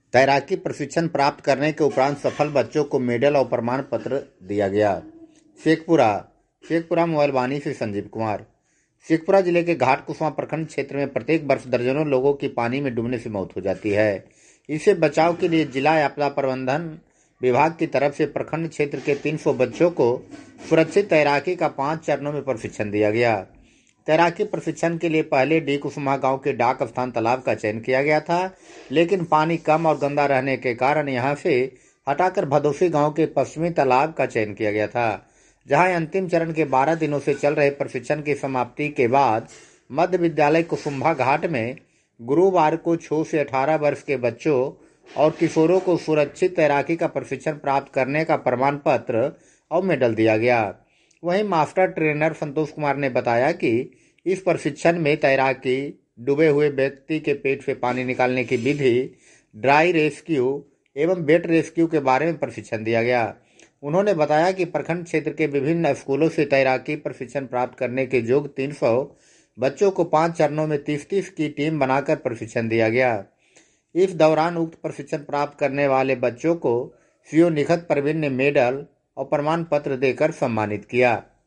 तैराकी प्रशिक्षण प्राप्त करने के उपरांत सफल बच्चों को मेडल और प्रमाण पत्र दिया गया। शेखपुरा शेखपुरा मोबाइल वाणी से संजीव कुमार। शेखपुरा जिले के घाट कुसुमा प्रखंड क्षेत्र में प्रत्येक वर्ष दर्जनों लोगों की पानी में डूबने से मौत हो जाती है। इससे बचाव के लिए जिला आपदा प्रबंधन विभाग की तरफ से प्रखंड क्षेत्र के 300 बच्चों को सुरक्षित तैराकी का 5 चरणों में प्रशिक्षण दिया गया। तैराकी प्रशिक्षण के लिए पहले डी कुसुमा गांव के डाक स्थान तालाब का चयन किया गया था, लेकिन पानी कम और गंदा रहने के कारण यहां से हटाकर भदोसी गांव के पश्चिमी तालाब का चयन किया गया था, जहां अंतिम चरण के 12 दिनों से चल रहे प्रशिक्षण की समाप्ति के बाद मध्य विद्यालय कुसुम्भा घाट में गुरुवार को 6 से 18 वर्ष के बच्चों और किशोरों को सुरक्षित तैराकी का प्रशिक्षण प्राप्त करने का प्रमाण पत्र और मेडल दिया गया। वहीं मास्टर ट्रेनर संतोष कुमार ने बताया कि इस प्रशिक्षण में तैराकी, डूबे हुए व्यक्ति के पेट से पानी निकालने की विधि, ड्राई रेस्क्यू एवं वेट रेस्क्यू के बारे में प्रशिक्षण दिया गया। उन्होंने बताया कि प्रखंड क्षेत्र के विभिन्न स्कूलों से तैराकी प्रशिक्षण प्राप्त करने के योग्य 300 बच्चों को 5 चरणों में 30-30 की टीम बनाकर प्रशिक्षण दिया गया। इस दौरान उक्त प्रशिक्षण प्राप्त करने वाले बच्चों को सीओ निखत परवीन ने मेडल और प्रमाण पत्र देकर सम्मानित किया।